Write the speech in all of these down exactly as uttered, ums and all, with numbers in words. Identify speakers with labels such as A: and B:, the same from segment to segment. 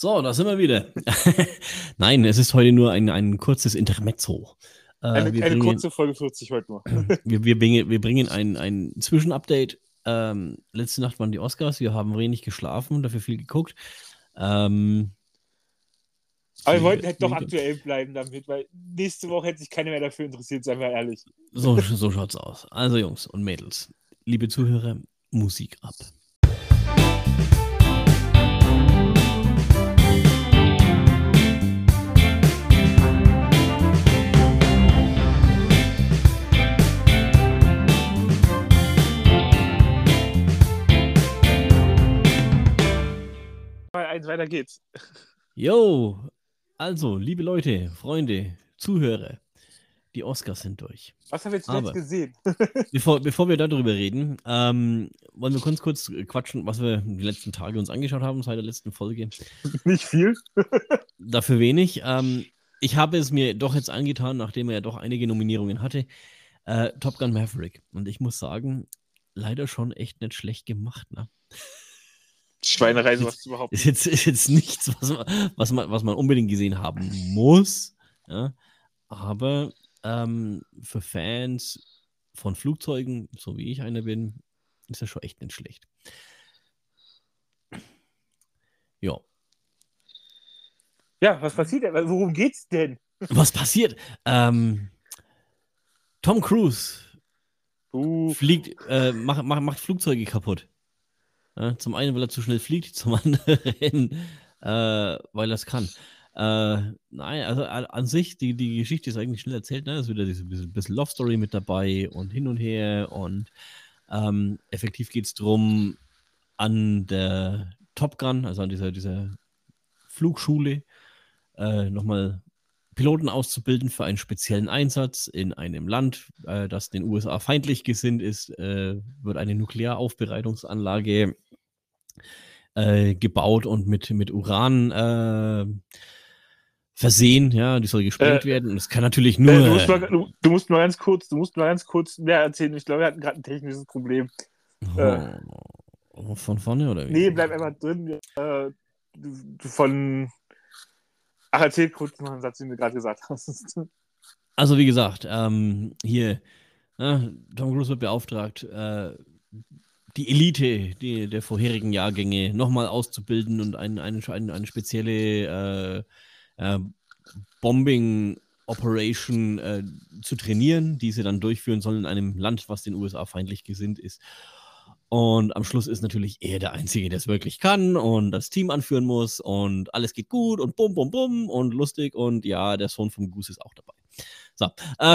A: So, da sind wir wieder. Nein, es ist heute nur ein, ein kurzes Intermezzo. Äh,
B: eine
A: wir
B: eine
A: bringen,
B: kurze Folge vierzig heute nur.
A: wir, wir bringen, wir bringen ein, ein Zwischenupdate. Ähm, letzte Nacht waren die Oscars. Wir haben wenig geschlafen, dafür viel geguckt. Ähm,
B: Aber wir wollten halt doch aktuell bleiben damit, weil nächste Woche hätte sich keiner mehr dafür interessiert, seien wir ehrlich.
A: So, so schaut's aus. Also Jungs und Mädels, liebe Zuhörer, Musik ab.
B: Eins, weiter geht's.
A: Jo, also, liebe Leute, Freunde, Zuhörer, die Oscars sind durch.
B: Was haben wir jetzt
A: Aber
B: gesehen?
A: bevor, bevor wir darüber reden, ähm, wollen wir kurz kurz quatschen, was wir die letzten Tage uns angeschaut haben seit der letzten Folge.
B: Nicht viel.
A: Dafür wenig. Ähm, ich habe es mir doch jetzt angetan, nachdem er ja doch einige Nominierungen hatte. Äh, Top Gun Maverick. Und ich muss sagen, leider schon echt nicht schlecht gemacht, ne?
B: Schweinerei, sowas zu behaupten.
A: Ist jetzt, ist jetzt nichts, was man, was, man, was man unbedingt gesehen haben muss. Ja? Aber ähm, für Fans von Flugzeugen, so wie ich einer bin, ist das schon echt nicht schlecht. Ja.
B: Ja, was passiert denn? Worum geht's denn?
A: Was passiert? Ähm, Tom Cruise
B: uh.
A: fliegt, äh, macht, macht, macht Flugzeuge kaputt. Ja, zum einen, weil er zu schnell fliegt, zum anderen, äh, weil er es kann. Äh, nein, also an sich, die, die Geschichte ist eigentlich schnell erzählt, ne? Es ist wieder diese bisschen, bisschen Love Story mit dabei und hin und her und ähm, effektiv geht es darum, an der Top Gun, also an dieser, dieser Flugschule, äh, nochmal Piloten auszubilden für einen speziellen Einsatz in einem Land, äh, das den U S A feindlich gesinnt ist, äh, wird eine Nuklearaufbereitungsanlage äh, gebaut und mit, mit Uran äh, versehen, ja, die soll gesprengt äh, werden und es kann natürlich nur...
B: Äh, du, musst mal, du, du musst mal ganz kurz, du musst mal ganz kurz mehr erzählen, ich glaube, wir hatten gerade ein technisches Problem.
A: Oh, äh, von vorne oder wie?
B: Nee, bleib einfach drin, äh, von... Ach, erzähl kurz noch einen Satz, den du gerade gesagt hast.
A: Also wie gesagt, ähm, hier, äh, Tom Cruise wird beauftragt, äh, die Elite die, der vorherigen Jahrgänge nochmal auszubilden und ein, eine, eine, eine spezielle äh, äh, Bombing-Operation äh, zu trainieren, die sie dann durchführen sollen in einem Land, was den U S A feindlich gesinnt ist. Und am Schluss ist natürlich er der Einzige, der es wirklich kann und das Team anführen muss und alles geht gut und bum, bum, bum und lustig und ja, der Sohn vom Goose ist auch dabei. So. Äh,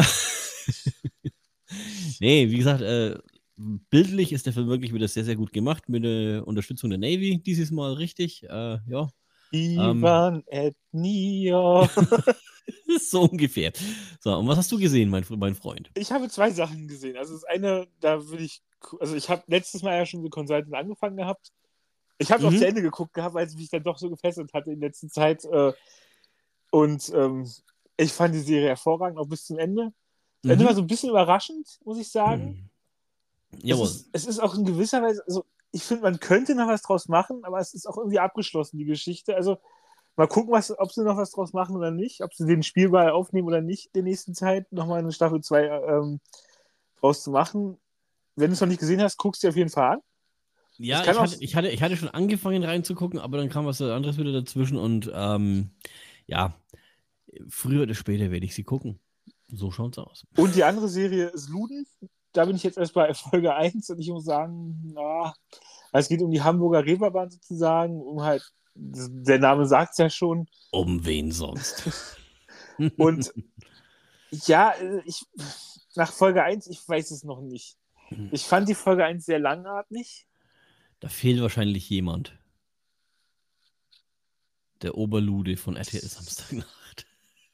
A: nee, wie gesagt, äh, bildlich ist der Film wirklich wieder sehr, sehr gut gemacht mit der Unterstützung der Navy dieses Mal richtig. Äh, ja.
B: Ivan ähm, Etnia.
A: So ungefähr. So, und was hast du gesehen, mein, mein Freund?
B: Ich habe zwei Sachen gesehen. Also das eine, da will ich, also ich habe letztes Mal ja schon The Consultant angefangen gehabt. Ich habe es mhm. auch zu Ende geguckt gehabt, weil es mich dann doch so gefesselt hatte in letzter Zeit. Äh, und ähm, ich fand die Serie hervorragend, auch bis zum Ende. Das mhm. Ende war so ein bisschen überraschend, muss ich sagen. Mhm.
A: Jawohl.
B: Es ist, es ist auch in gewisser Weise, also ich finde, man könnte noch was draus machen, aber es ist auch irgendwie abgeschlossen, die Geschichte. Also mal gucken, was, ob sie noch was draus machen oder nicht, ob sie den Spielball aufnehmen oder nicht in der nächsten Zeit, nochmal eine Staffel zwei ähm, draus zu machen. Wenn du es noch nicht gesehen hast, guckst du dir auf jeden Fall an.
A: Ja, ich, ich, hatte, ich, hatte, ich hatte schon angefangen reinzugucken, aber dann kam was anderes wieder dazwischen und ähm, ja, früher oder später werde ich sie gucken. So schaut's aus.
B: Und die andere Serie ist Luden. Da bin ich jetzt erst bei Folge eins und ich muss sagen, na, es geht um die Hamburger Reeperbahn sozusagen, um halt, der Name sagt es ja schon.
A: Um wen sonst?
B: Und ja, ich, nach Folge eins, ich weiß es noch nicht. Ich fand die Folge eins sehr langatmig.
A: Da fehlt wahrscheinlich jemand. Der Oberlude von R T L Samstagnacht.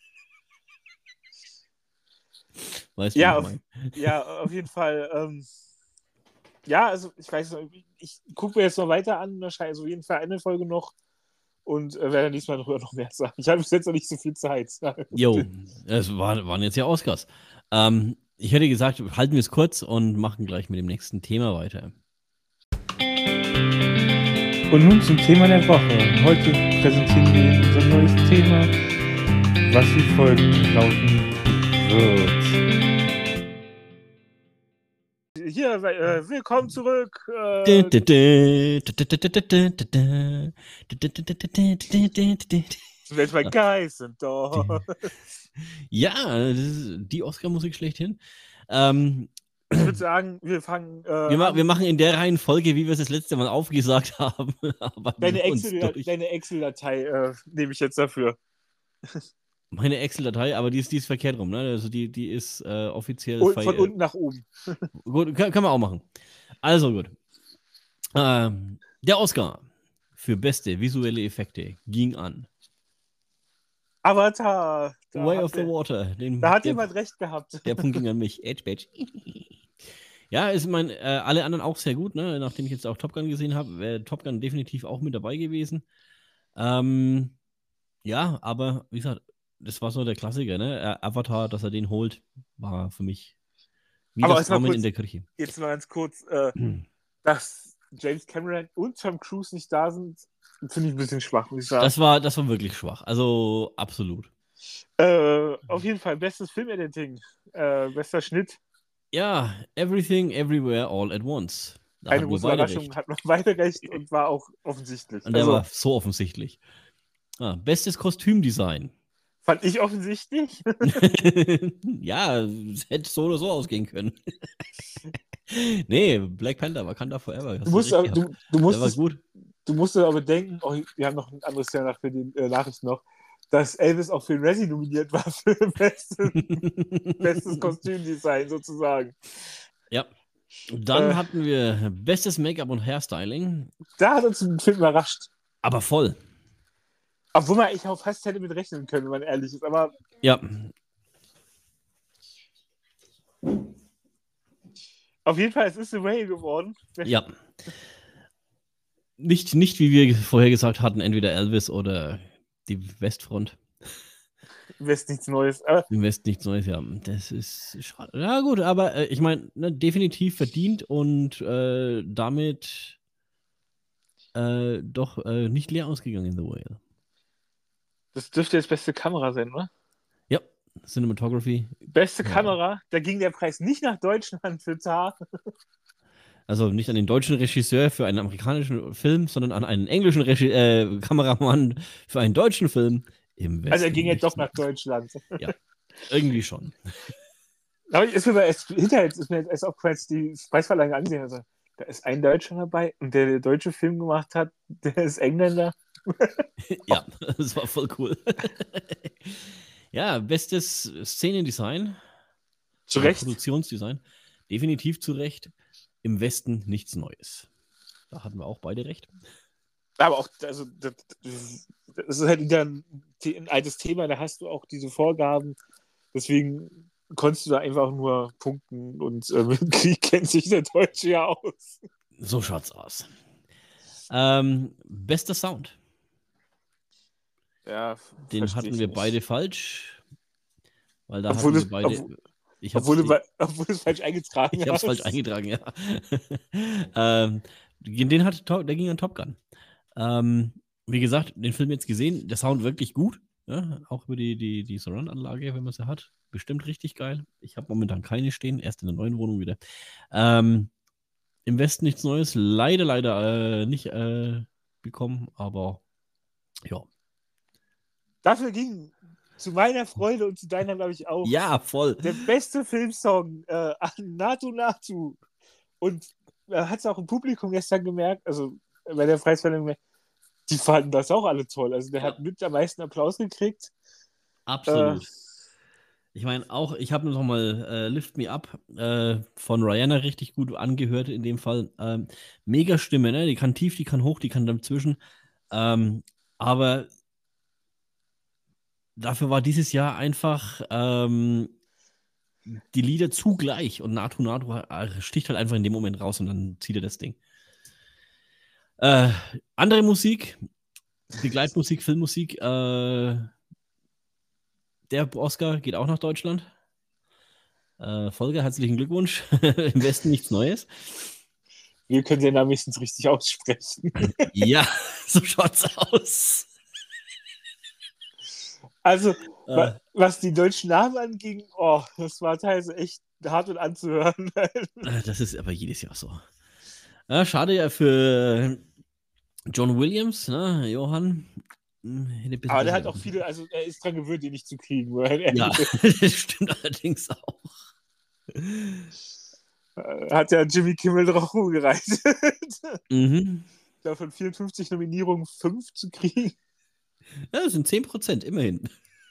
A: Weißt du,
B: ja,
A: was ich
B: meine? Auf, ja, auf jeden Fall. Ähm, ja, also ich weiß noch, ich gucke mir jetzt noch weiter an, wahrscheinlich also auf jeden Fall eine Folge noch und äh, werde diesmal noch, noch mehr sagen. Ich habe bis jetzt noch nicht so viel Zeit.
A: Jo, es war, waren jetzt ja Oscars. Ähm, ich hätte gesagt, halten wir es kurz und machen gleich mit dem nächsten Thema weiter.
C: Und nun zum Thema der Woche. Heute
B: präsentieren wir Ihnen unser neues Thema, was wie folgt lauten wird. Hier, äh, willkommen zurück. Äh, Weltweit Geist sind doch.
A: Ja, das ist die Oscar-Musik schlechthin. Ähm,
B: ich würde sagen, wir fangen. Äh,
A: wir, ma wir machen in der Reihenfolge, wie wir es das letzte Mal aufgesagt haben.
B: Deine Excel-Datei Excel äh, nehme ich jetzt dafür.
A: Meine Excel-Datei, aber die ist, die ist verkehrt rum, ne? Also die, die ist äh, offiziell.
B: Und von unten nach oben.
A: Gut, kann, kann man auch machen. Also gut. Ähm, der Oscar für beste visuelle Effekte ging an
B: Avatar.
A: Way of the der, Water. Den,
B: da hat
A: der,
B: jemand recht gehabt.
A: Der Punkt ging an mich. Edge Badge. Ja, ist mein, äh, alle anderen auch sehr gut, ne? Nachdem ich jetzt auch Top Gun gesehen habe, wäre Top Gun definitiv auch mit dabei gewesen. Ähm, ja, aber wie gesagt, das war so der Klassiker, ne? Avatar, dass er den holt, war für mich wie
B: aber
A: das Amen
B: kurz,
A: in der Kirche.
B: Jetzt mal ganz kurz, äh, hm. dass James Cameron und Tom Cruise nicht da sind, finde ich ein bisschen schwach, muss ich sagen.
A: Das war, das war wirklich schwach, also absolut.
B: Äh, auf jeden Fall bestes Filmediting, äh, bester Schnitt.
A: Ja, Everything, Everywhere, All at Once. Da
B: Eine große Überraschung, recht. Hat man beide recht und war auch offensichtlich.
A: Und der also, war so offensichtlich. Ah, bestes Kostümdesign.
B: Fand ich offensichtlich.
A: Ja, es hätte so oder so ausgehen können. Nee, Black Panther, Wakanda Forever.
B: Du musst, aber, du, du, musstest,
A: gut.
B: du musst aber bedenken, oh, wir haben noch ein anderes Thema für die äh, Nachricht noch, dass Elvis auch für den Razzie nominiert war für bestes, bestes Kostümdesign sozusagen.
A: Ja. Dann äh, hatten wir bestes Make-up und Hairstyling.
B: Da hat uns ein Film überrascht.
A: Aber voll.
B: Obwohl man eigentlich auch fast hätte mit rechnen können, wenn man ehrlich ist. Aber
A: ja.
B: Auf jeden Fall, es ist The Whale geworden.
A: Ja. Nicht, nicht, wie wir vorher gesagt hatten, entweder Elvis oder die Westfront.
B: Im West nichts Neues. Aber
A: Im West nichts Neues, ja. Das ist schade. Ja gut, aber äh, ich meine, ne, definitiv verdient und äh, damit äh, doch äh, nicht leer ausgegangen, The Whale.
B: Das dürfte jetzt beste Kamera sein, oder?
A: Ja, Cinematography.
B: Beste ja. Kamera, da ging der Preis nicht nach Deutschland für Tar.
A: Also nicht an den deutschen Regisseur für einen amerikanischen Film, sondern an einen englischen Regi äh, Kameramann für einen deutschen Film im Westen.
B: Also er ging ja doch nach Deutschland.
A: Ja, irgendwie schon.
B: Aber ist mir bei, hinterher ist mir jetzt auch kurz die Preisverleihung angesehen. Also, da ist ein Deutscher dabei und der, der deutsche Film gemacht hat, der ist Engländer.
A: Ja, das war voll cool. Ja, bestes Szenendesign.
B: Zu Recht.
A: Produktionsdesign. Definitiv zu Recht. Im Westen nichts Neues. Da hatten wir auch beide recht.
B: Aber auch, also, das, das ist halt wieder ein, ein altes Thema, da hast du auch diese Vorgaben. Deswegen konntest du da einfach nur punkten und äh, mit dem Krieg kennt sich der Deutsche ja aus.
A: So schaut's aus. Ähm, bester Sound.
B: Ja,
A: den hatten wir nicht. beide falsch. Weil da
B: obwohl
A: hatten
B: es,
A: wir beide.
B: Obwohl, ich obwohl, du, obwohl du es falsch eingetragen hast.
A: Ich habe es falsch eingetragen, ja. ähm, den hat, der ging an Top Gun. Ähm, wie gesagt, den Film jetzt gesehen, der Sound wirklich gut. Ja? Auch über die, die, die Surround-Anlage, wenn man sie hat. Bestimmt richtig geil. Ich habe momentan keine stehen, erst in der neuen Wohnung wieder. Ähm, Im Westen nichts Neues. Leider, leider äh, nicht äh, bekommen, aber ja.
B: Dafür ging zu meiner Freude und zu deiner, glaube ich, auch.
A: Ja, voll.
B: Der beste Filmsong äh, an Naatu Naatu. Und man hat es auch im Publikum gestern gemerkt, also bei der Preisverleihung, die fanden das auch alle toll. Also der ja. hat mit am meisten Applaus gekriegt.
A: Absolut. Äh, ich meine, auch, ich habe noch mal äh, Lift Me Up äh, von Rihanna richtig gut angehört in dem Fall. Ähm, mega Stimme, ne? Die kann tief, die kann hoch, die kann dazwischen. Ähm, aber dafür war dieses Jahr einfach ähm, die Lieder zugleich und Naatu Naatu sticht halt einfach in dem Moment raus und dann zieht er das Ding. Äh, andere Musik, Begleitmusik, Filmmusik, äh, der Oscar geht auch nach Deutschland. Äh, Volker, herzlichen Glückwunsch. Im Westen nichts Neues.
B: Wir können den Namen wenigstens richtig aussprechen.
A: Ja, so schaut's aus.
B: Also,
A: Äh,
B: was die deutschen Namen anging, oh, das war teilweise echt hart mit anzuhören.
A: das ist aber jedes Jahr so. Ja, schade ja für John Williams, ne, Johann. Hätte ein bisschen
B: Aber der
A: besser
B: hat auch
A: laufen können.
B: viele, also er ist dran gewöhnt, die nicht zu kriegen.
A: Ja, das stimmt allerdings auch.
B: Hat ja Jimmy Kimmel drauf rumgereicht.
A: Mhm.
B: Da von vierundfünfzig Nominierungen fünf zu kriegen.
A: Ja, das sind zehn Prozent, immerhin.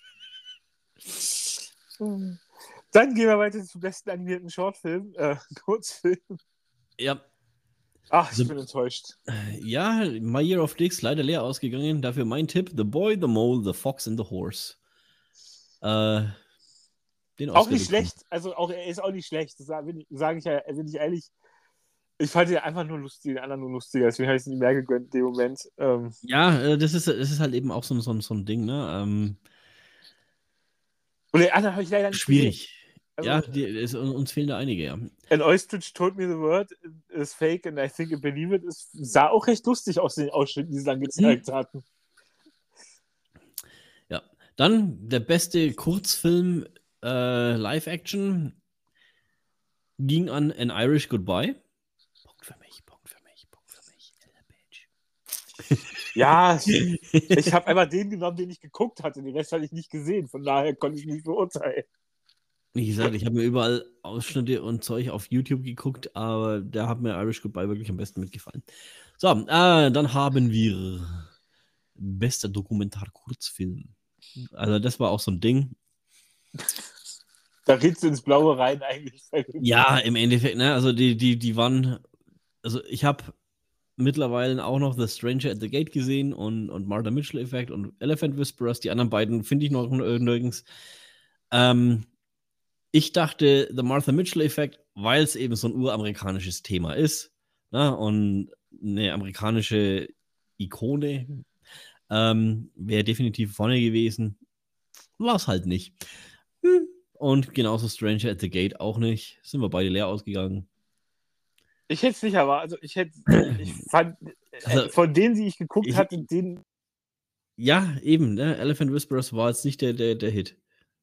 B: Dann gehen wir weiter zum besten animierten Shortfilm, äh, Kurzfilm.
A: Ja.
B: Ach, ich
A: The,
B: bin enttäuscht.
A: Ja, My Year of Dicks leider leer ausgegangen. Dafür mein Tipp: The Boy, the Mole, the Fox and the Horse. Äh, den
B: Auch
A: Oscar
B: nicht
A: bekommen.
B: schlecht, also auch, er ist auch nicht schlecht, das sage sag ich ja, bin ich ehrlich. Ich fand ihn einfach nur lustig, den anderen nur lustiger, deswegen habe ich es nicht mehr gegönnt in dem Moment. Ähm,
A: Ja, das ist, das ist halt eben auch so, so, so ein Ding, ne? Ähm,
B: und den anderen habe ich leider nicht gesehen.
A: schwierig.
B: Also,
A: Ja, die, es, uns fehlen da einige, ja.
B: An Ostrich Told Me the Word is fake and I think I believe it. Es sah auch recht lustig aus, den Ausschnitten, die sie dann gezeigt
A: Hm.
B: hatten.
A: Ja. Dann der beste Kurzfilm äh, Live-Action ging an An Irish Goodbye. Punkt für mich, Punkt für mich, Punkt für mich.
B: Ja, ich habe einmal den genommen, den ich geguckt hatte. Den Rest hatte ich nicht gesehen. Von daher konnte ich nicht beurteilen.
A: Wie gesagt, ich habe mir überall Ausschnitte und Zeug auf YouTube geguckt, aber da hat mir Irish Goodbye wirklich am besten mitgefallen. So, äh, dann haben wir bester Dokumentar-Kurzfilm. Also das war auch so ein Ding.
B: Da redst du ins Blaue rein eigentlich.
A: Ja, im Endeffekt, ne, also die, die, die waren, also ich habe mittlerweile auch noch The Stranger at the Gate gesehen und, und Martha Mitchell Effect und Elephant Whisperers. Die anderen beiden finde ich noch nirgends. Ähm, ich dachte, The Martha Mitchell Effect, weil es eben so ein uramerikanisches Thema ist, ne, und eine amerikanische Ikone, ähm, wäre definitiv vorne gewesen. War es halt nicht. Hm. Und genauso Stranger at the Gate auch nicht. Sind wir beide leer ausgegangen.
B: Ich hätte es nicht, aber also ich hätte, ich fand,
A: Also,
B: äh, von denen, die ich geguckt
A: ich,
B: hatte, den.
A: Ja, eben, ne? Elephant Whisperers war jetzt nicht der, der, der Hit.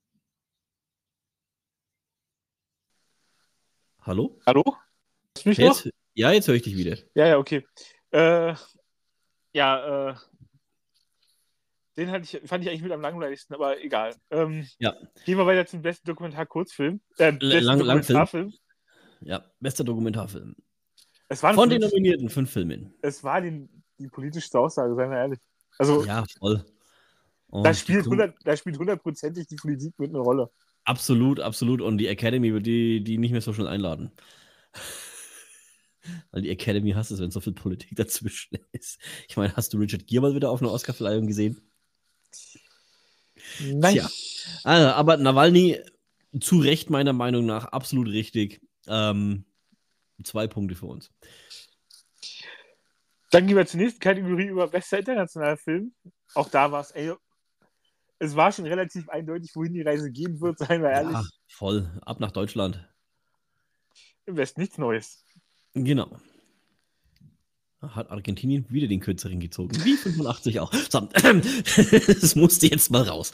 A: Hallo?
B: Hallo? Hörst du mich noch?
A: Jetzt? Ja, jetzt höre ich dich wieder.
B: Ja, ja, okay. Äh, ja, äh, den hatte ich, fand ich eigentlich mit am langweiligsten, aber egal. Ähm,
A: Ja.
B: Gehen wir weiter zum besten Dokumentar-Kurzfilm. Äh, besten
A: Lang,
B: Dokumentarfilm.
A: Ja, bester Dokumentarfilm.
B: Es war
A: Von den
B: politisch,
A: nominierten fünf Filmen.
B: es war die, die politischste Aussage, seien wir ehrlich. Also,
A: Ja, voll.
B: da
A: Und die
B: spielt, hundert, da spielt hundertprozentig die Politik mit eine Rolle.
A: absolut, absolut. Und die Academy wird die, die nicht mehr so schnell einladen. Weil die Academy hasst es, wenn so viel Politik dazwischen ist. Ich meine, hast du Richard Gere mal wieder auf einer Oscarverleihung gesehen?
B: Nein.
A: Tja. Also, aber Nawalny, zu Recht meiner Meinung nach, absolut richtig. Ähm, zwei Punkte für uns.
B: Dann gehen wir zur nächsten Kategorie über bester internationaler Film. Auch da war es, ey, es war schon relativ eindeutig, wohin die Reise gehen wird, seien wir ehrlich.
A: Ja, voll. Ab nach Deutschland.
B: Im Westen nichts Neues.
A: Genau. Hat Argentinien wieder den kürzeren gezogen. Wie fünfundachtzig auch. So, das musste jetzt mal raus.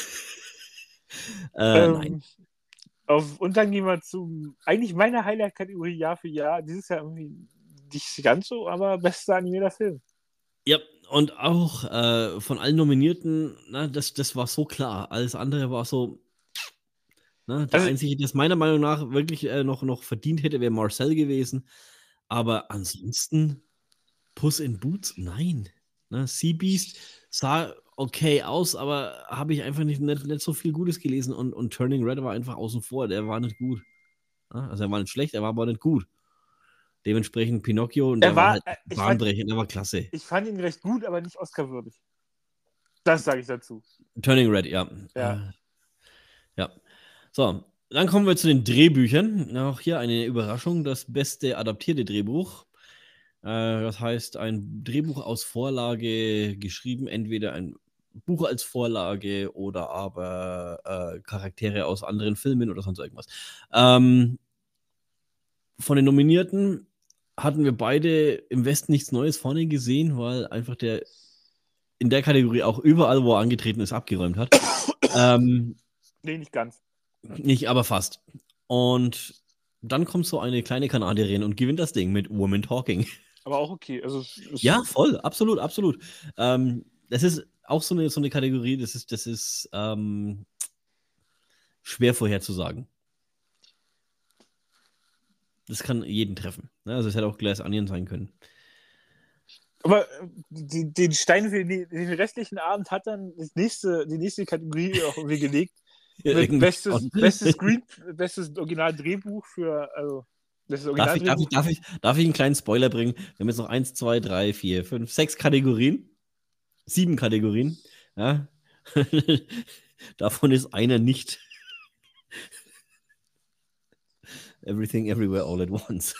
A: Äh,
B: ähm,
A: nein.
B: Auf, und dann gehen wir zu eigentlich meiner Highlight-Kategorie Jahr für Jahr. Dieses Jahr irgendwie nicht ganz so, aber bester animierter Film.
A: Ja, und auch äh, von allen Nominierten, na, das, das war so klar. Alles andere war so. Na, der
B: Also,
A: einzige, der es meiner Meinung nach wirklich äh, noch, noch verdient hätte, wäre Marcel gewesen. Aber ansonsten, Puss in Boots, nein. Ne, Sea Beast sah okay aus, aber habe ich einfach nicht, nicht, nicht so viel Gutes gelesen und, und Turning Red war einfach außen vor. Der war nicht gut. Ne? Also er war nicht schlecht, er war aber nicht gut. Dementsprechend Pinocchio und
B: er
A: der war
B: war,
A: halt
B: äh, ich, fand,
A: bahnbrechend, der war klasse.
B: ich fand ihn recht gut, aber nicht Oscar-würdig. Das sage ich dazu.
A: Turning Red, ja.
B: Ja.
A: Äh, ja. So, dann kommen wir zu den Drehbüchern. Auch hier eine Überraschung, das beste adaptierte Drehbuch. Äh, das heißt, ein Drehbuch aus Vorlage geschrieben, entweder ein Buch als Vorlage oder aber äh, Charaktere aus anderen Filmen oder sonst irgendwas. Ähm, von den Nominierten hatten wir beide im Westen nichts Neues vorne gesehen, weil einfach der in der Kategorie auch überall, wo er angetreten ist, abgeräumt hat. ähm,
B: nee, nicht ganz.
A: Nicht, aber fast. Und dann kommt so eine kleine Kanadierin und gewinnt das Ding mit Woman Talking.
B: Aber auch okay. Also,
A: ja, voll, absolut, absolut. Ähm, das ist auch so eine, so eine Kategorie, das ist, das ist ähm, schwer vorherzusagen. Das kann jeden treffen. Ne? Also es hätte auch Glass Onion sein können.
B: Aber die, den Stein für den, den restlichen Abend hat dann das nächste, die nächste Kategorie auch irgendwie gelegt. Mit bestes, bestes, Screen, bestes Originaldrehbuch für, also das
A: darf, ich, darf, ich, darf, ich, darf ich einen kleinen Spoiler bringen? Wir haben jetzt noch eins, zwei, drei, vier, fünf, sechs Kategorien. Sieben Kategorien. Ja. Davon ist einer nicht Everything, Everywhere, All at Once.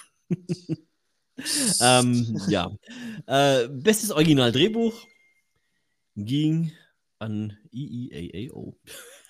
A: ähm, ja. Äh, bestes Originaldrehbuch ging an E E A A O.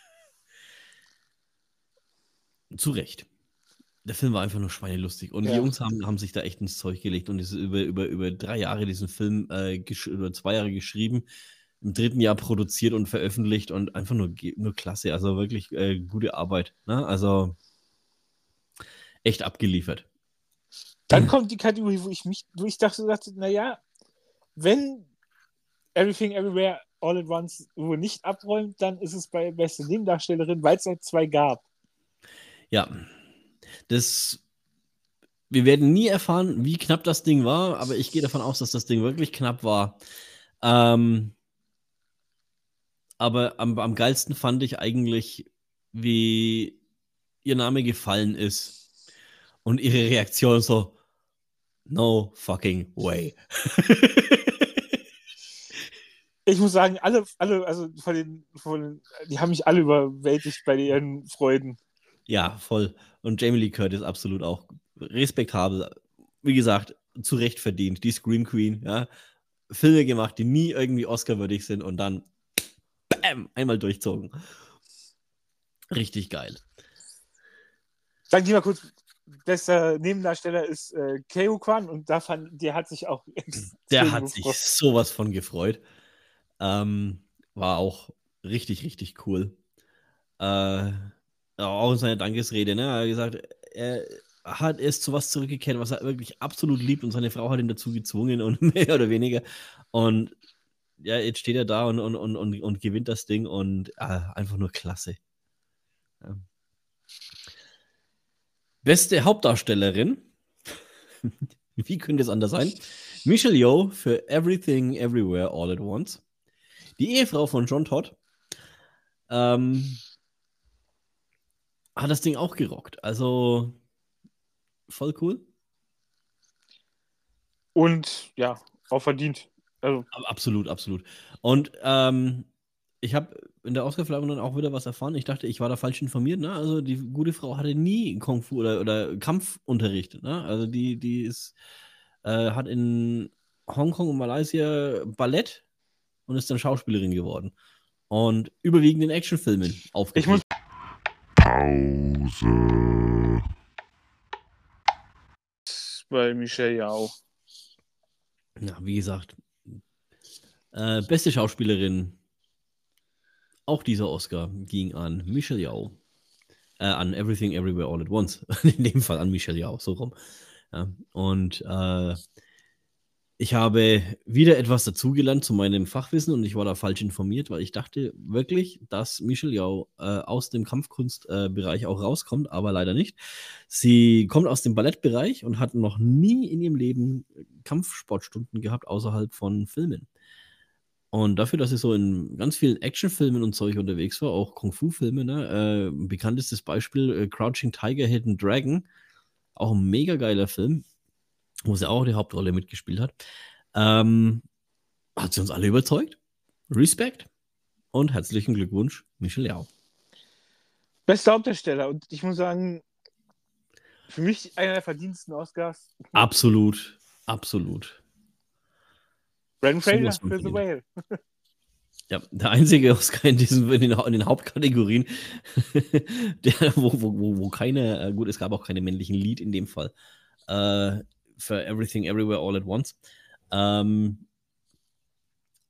A: Zu Recht. Der Film war einfach nur schweinelustig. Und ja. die Jungs haben, haben sich da echt ins Zeug gelegt und ist über, über, über drei Jahre diesen Film, äh, über zwei Jahre geschrieben, im dritten Jahr produziert und veröffentlicht und einfach nur, nur klasse. Also wirklich äh, gute Arbeit. Ne? Also echt abgeliefert.
B: Dann kommt die Kategorie, wo ich mich, wo ich dachte, dachte naja, wenn Everything Everywhere All at Once wo nicht abräumt, dann ist es bei beste Nebendarstellerin, weil es noch zwei gab.
A: Ja, das wir werden nie erfahren, wie knapp das Ding war, aber ich gehe davon aus, dass das Ding wirklich knapp war. Ähm, aber am, am geilsten fand ich eigentlich, wie ihr Name gefallen ist und ihre Reaktion so, no fucking way.
B: Ich muss sagen, alle, alle, also von den, von den, die haben mich alle überwältigt bei ihren Freuden.
A: Ja, voll. Und Jamie Lee Curtis absolut auch respektabel. Wie gesagt, zu Recht verdient. Die Scream Queen, ja. Filme gemacht, die nie irgendwie Oscar-würdig sind und dann bam, einmal durchzogen. Richtig geil.
B: Sagen die mal kurz, bester Nebendarsteller ist äh, Keo Kwan und da fand, der hat sich auch
A: Der hat gefreut. sich sowas von gefreut. Ähm, war auch richtig, richtig cool. Äh, auch in seiner Dankesrede, ne? Er hat gesagt, er hat erst zu was zurückgekehrt, was er wirklich absolut liebt und seine Frau hat ihn dazu gezwungen und mehr oder weniger. Und ja, jetzt steht er da und, und, und, und, und gewinnt das Ding und äh, einfach nur klasse. Ja. Beste Hauptdarstellerin. Wie könnte es anders sein? Michelle Yeoh für Everything, Everywhere, All at Once. Die Ehefrau von John Todd ähm, hat das Ding auch gerockt. Also voll cool.
B: Und ja, auch verdient. Also.
A: Absolut, absolut. Und ähm, ich habe in der Oscarverleihung dann auch wieder was erfahren. Ich dachte, ich war da falsch informiert. Ne? Also die gute Frau hatte nie Kung Fu oder, oder Kampfunterricht. Ne? Also die, die ist, äh, hat in Hongkong und Malaysia Ballett und ist dann Schauspielerin geworden. Und überwiegend in Actionfilmen aufgetreten.
B: Pause. Bei Michelle Yeoh.
A: Ja, wie gesagt, äh, beste Schauspielerin, auch dieser Oscar ging an Michelle Yeoh. Äh, an Everything, Everywhere, All at Once. In dem Fall an Michelle Yeoh, so rum. Ja, und äh, ich habe wieder etwas dazugelernt zu meinem Fachwissen und ich war da falsch informiert, weil ich dachte wirklich, dass Michelle Yeoh äh, aus dem Kampfkunstbereich äh, auch rauskommt, aber leider nicht. Sie kommt aus dem Ballettbereich und hat noch nie in ihrem Leben Kampfsportstunden gehabt außerhalb von Filmen. Und dafür, dass sie so in ganz vielen Actionfilmen und solche unterwegs war, auch Kung-Fu-Filme, ne? äh, bekanntestes Beispiel äh, Crouching Tiger, Hidden Dragon, auch ein mega geiler Film, wo sie auch die Hauptrolle mitgespielt hat, ähm, hat sie uns alle überzeugt. Respekt und herzlichen Glückwunsch, Michelle Yeoh.
B: Bester Hauptdarsteller. Und ich muss sagen, für mich einer der verdiensten Oscars.
A: Absolut, absolut.
B: Brendan Fraser für The Whale.
A: Ja, der einzige Oscar in, diesen, in, den, in den Hauptkategorien, der, wo, wo, wo keine, gut, es gab auch keine männlichen Lead in dem Fall, äh, für Everything, Everywhere, All at Once. Ähm,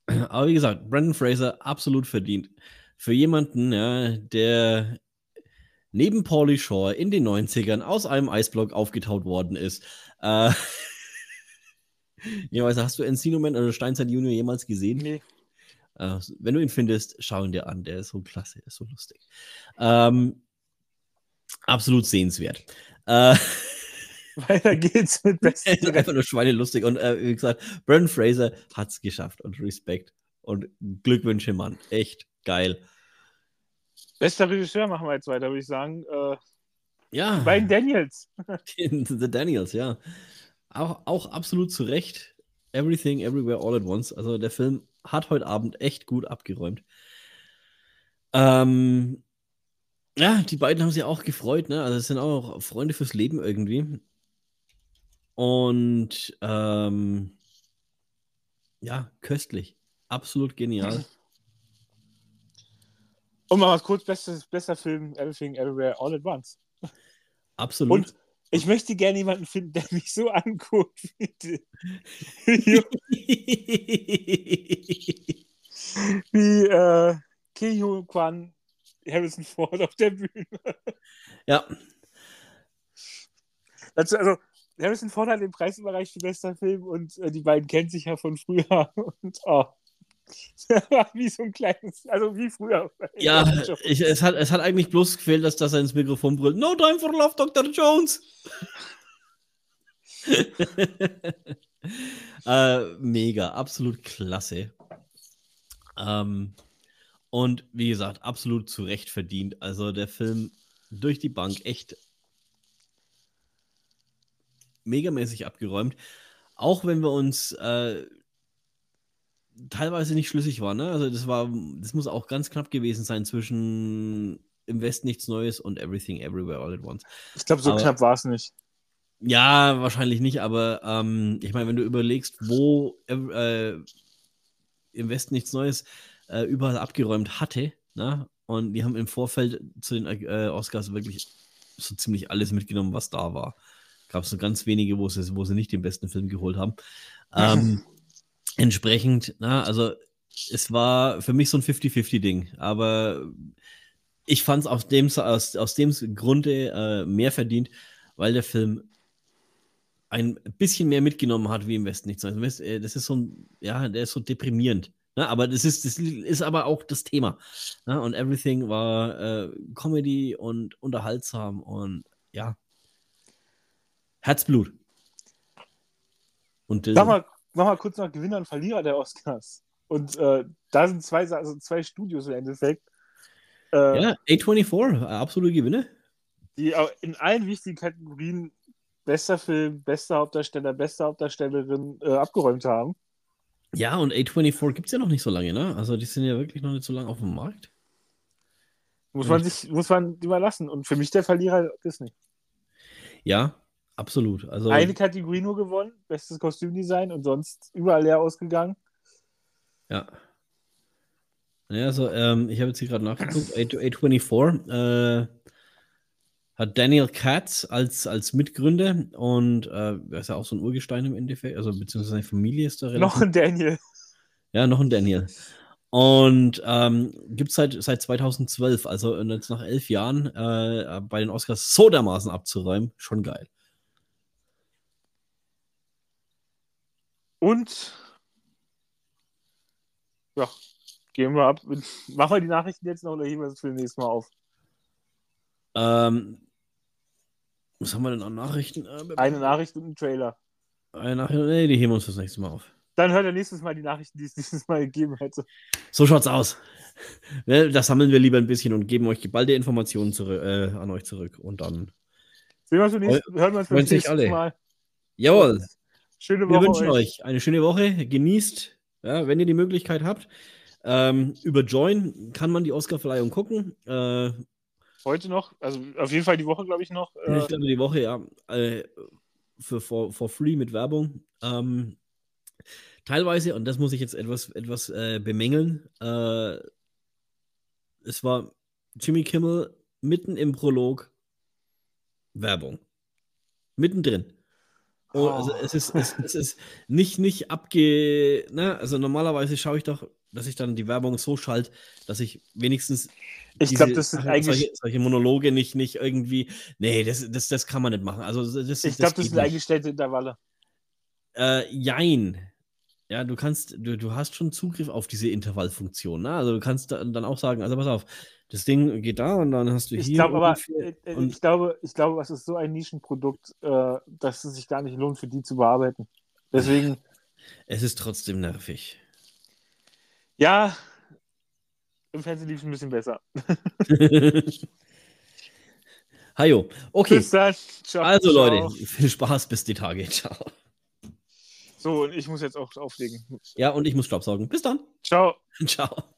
A: Aber wie gesagt, Brendan Fraser absolut verdient. Für jemanden, ja, der neben Pauly Shore in den neunzigern aus einem Eisblock aufgetaut worden ist. Äh, Jeweils, hast du Encino Man oder Steinzeit Junior jemals gesehen?
B: Nee.
A: Äh, wenn du ihn findest, schau ihn dir an. Der ist so klasse, der ist so lustig. Ähm, absolut sehenswert. Äh,
B: Weiter geht's mit besten.
A: Einfach nur schweinelustig. Und äh, wie gesagt, Brendan Fraser hat es geschafft und Respekt. Und Glückwünsche, Mann. Echt geil.
B: Bester Regisseur machen wir jetzt weiter, würde ich sagen. Äh,
A: Ja.
B: Die beiden Daniels.
A: The Daniels, ja. Auch, auch absolut zu Recht. Everything, Everywhere, All at Once. Also der Film hat heute Abend echt gut abgeräumt. Ähm, ja, die beiden haben sich auch gefreut, ne? Also es sind auch Freunde fürs Leben irgendwie. Und ähm, ja, köstlich. Absolut genial.
B: Und mal was kurz, bestes, bester Film, Everything, Everywhere, All at Once.
A: Absolut.
B: Und ich möchte gerne jemanden finden, der mich so anguckt wie, wie äh, Ke-Huy Quan, Harrison Ford auf der Bühne.
A: Ja.
B: Also, also Harrison Ford hat den Preis überreicht für bester Film und äh, die beiden kennen sich ja von früher. Und oh, wie so ein kleines, also wie früher.
A: Ja, ich, es, hat, es hat eigentlich bloß gefehlt, dass, dass er ins Mikrofon brüllt. No time for love, Doktor Jones. äh, mega, absolut klasse. Ähm, und wie gesagt, absolut zu Recht verdient. Also der Film durch die Bank echt megamäßig abgeräumt. Auch wenn wir uns äh, teilweise nicht schlüssig waren. Ne? Also das war, das muss auch ganz knapp gewesen sein zwischen Im Westen nichts Neues und Everything Everywhere All at Once.
B: Ich glaube, so aber, knapp war es nicht.
A: Ja, wahrscheinlich nicht, aber ähm, ich meine, wenn du überlegst, wo äh, Im Westen nichts Neues äh, überall abgeräumt hatte, ne? Und die haben im Vorfeld zu den äh, Oscars wirklich so ziemlich alles mitgenommen, was da war. Gab es so ganz wenige, wo sie, wo sie nicht den besten Film geholt haben. Ähm, entsprechend, na, also es war für mich so ein fifty fifty Ding, aber ich fand es aus dem, aus, aus dem Grunde äh, mehr verdient, weil der Film ein bisschen mehr mitgenommen hat wie Im Westen nichts Neues. Das ist so ein, ja, der ist so deprimierend. Ne? Aber das ist, das ist aber auch das Thema. Ne? Und Everything war äh, Comedy und unterhaltsam und ja, Herzblut. Und
B: Sag mal, mach mal kurz noch Gewinner und Verlierer der Oscars. Und äh, da sind zwei, also zwei Studios im Endeffekt.
A: Äh, ja, A vierundzwanzig, absolute Gewinner.
B: Die in allen wichtigen Kategorien bester Film, bester Hauptdarsteller, beste Hauptdarstellerin äh, abgeräumt haben.
A: Ja, und A vierundzwanzig gibt es ja noch nicht so lange, ne? Also die sind ja wirklich noch nicht so lange auf dem Markt.
B: Muss man sich, muss man überlassen. Und für mich der Verlierer Disney.
A: Ja, absolut. Also,
B: eine Kategorie nur gewonnen, bestes Kostümdesign und sonst überall leer ausgegangen.
A: Ja. Ja, also ähm, ich habe jetzt hier gerade nachgeguckt. A vierundzwanzig äh, hat Daniel Katz als, als Mitgründer und äh, er ist ja auch so ein Urgestein im Endeffekt, also beziehungsweise seine Familie ist da relativ.
B: Noch ein Daniel.
A: Ja, noch ein Daniel. Und ähm, gibt es seit, seit zweitausendzwölf, also jetzt nach elf Jahren äh, bei den Oscars so dermaßen abzuräumen, schon geil.
B: Und ja, gehen wir ab. Machen wir die Nachrichten jetzt noch oder heben wir das für das nächste Mal auf?
A: Ähm, was haben wir denn an Nachrichten?
B: Eine Nachricht und ein Trailer.
A: Eine Nachricht, nee, die heben wir uns das nächste Mal auf.
B: Dann hört er nächstes Mal die Nachrichten, die es dieses Mal gegeben hätte.
A: So schaut's aus. Das sammeln wir lieber ein bisschen und geben euch geballte Informationen zurück, äh, an euch zurück. Und dann
B: Sehen wir uns nächsten, hören wir uns beim nächsten
A: alle.
B: Mal.
A: Jawohl.
B: Und schöne Woche
A: wir wünschen euch. euch eine schöne Woche. Genießt, ja, wenn ihr die Möglichkeit habt. Ähm, über Join kann man die Oscarverleihung gucken. Äh,
B: Heute noch, also auf jeden Fall die Woche, glaube ich, noch. Äh,
A: ich glaube, die Woche, ja. Äh, für for, for free mit Werbung. Ähm, teilweise, und das muss ich jetzt etwas, etwas äh, bemängeln, äh, es war Jimmy Kimmel mitten im Prolog Werbung. Mittendrin. Oh, also es ist, es, es ist nicht, nicht abge... Ne? Also normalerweise schaue ich doch, dass ich dann die Werbung so schalte, dass ich wenigstens
B: ich glaube, das sind eigentlich...
A: Solche, solche Monologe nicht, nicht irgendwie... Nee, das, das, das kann man nicht machen. Also das,
B: ich glaube, das,
A: das
B: sind eingestellte Intervalle.
A: Äh, jein. Ja, du kannst, du, du hast schon Zugriff auf diese Intervallfunktion. Ne? Also du kannst dann auch sagen, also pass auf, das Ding geht da und dann hast du
B: ich
A: hier.
B: Glaub, aber, und ich glaube, ich glaube, es ist so ein Nischenprodukt, äh, dass es sich gar nicht lohnt, für die zu bearbeiten. Deswegen.
A: Es ist trotzdem nervig.
B: Ja, im Fernsehen lief es ein bisschen besser.
A: Hajo, okay.
B: Bis dann. Ciao,
A: also
B: ciao.
A: Leute, viel Spaß bis die Tage. Ciao.
B: So, und ich muss jetzt auch auflegen.
A: Ja, und ich muss Staubsaugen. Bis dann.
B: Ciao.
A: Ciao.